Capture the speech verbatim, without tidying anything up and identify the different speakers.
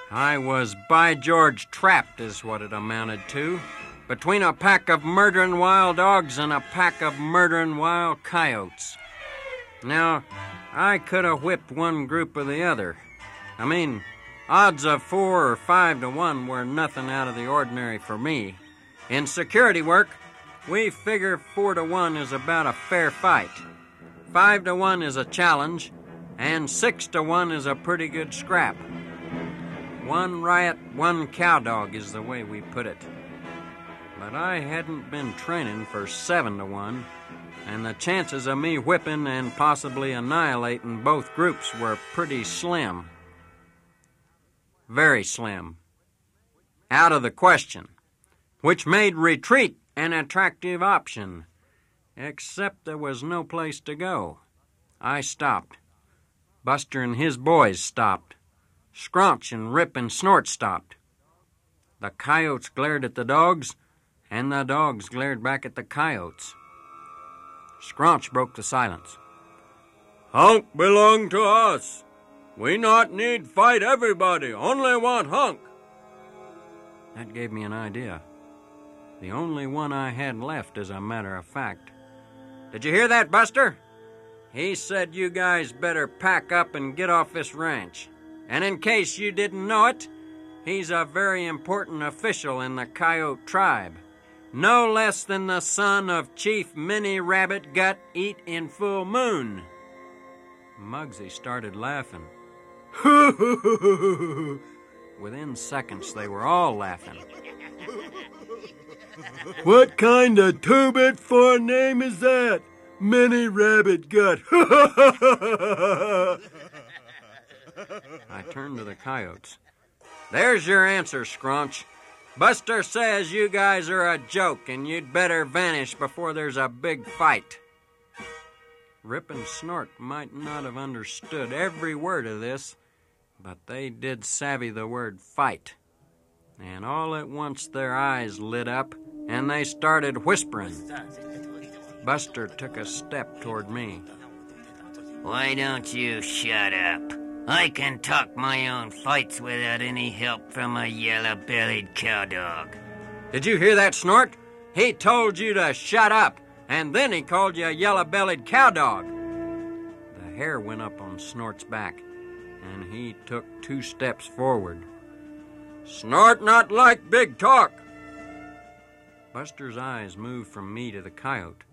Speaker 1: I was, by George, trapped is what it amounted to, between a pack of murdering wild dogs and a pack of murdering wild coyotes. Now, I could have whipped one group or the other. I mean, odds of four or five to one were nothing out of the ordinary for me. In security work, we figure four to one is about a fair fight. Five to one is a challenge, and six to one is a pretty good scrap. One riot, one cowdog is the way we put it. But I hadn't been training for seven to one, and the chances of me whipping and possibly annihilating both groups were pretty slim. Very slim. Out of the question, which made retreat an attractive option, except there was no place to go. I stopped. Buster and his boys stopped. Scraunch and Rip and Snort stopped. The coyotes glared at the dogs, and the dogs glared back at the coyotes. Scraunch broke the silence. "Hunk belong to us. We not need fight everybody, only want Hunk." That gave me an idea. The only one I had left, as a matter of fact. "Did you hear that, Buster? He said you guys better pack up and get off this ranch. And in case you didn't know it, he's a very important official in the Coyote tribe. No less than the son of Chief Minnie Rabbit Gut Eat in Full Moon." Muggsy started laughing. Within seconds, they were all laughing. "What kind of two-bit for name is that? Minnie Rabbit Gut." I turned to the coyotes. "There's your answer, Scraunch. Buster says you guys are a joke and you'd better vanish before there's a big fight." Rip and Snort might not have understood every word of this, but they did savvy the word fight. And all at once their eyes lit up and they started whispering. Buster took a step toward me.
Speaker 2: "Why don't you shut up? I can talk my own fights without any help from a yellow-bellied cowdog."
Speaker 1: "Did you hear that, Snort? He told you to shut up, and then he called you a yellow-bellied cowdog." The hair went up on Snort's back, and he took two steps forward. "Snort not like big talk." Buster's eyes moved from me to the coyote.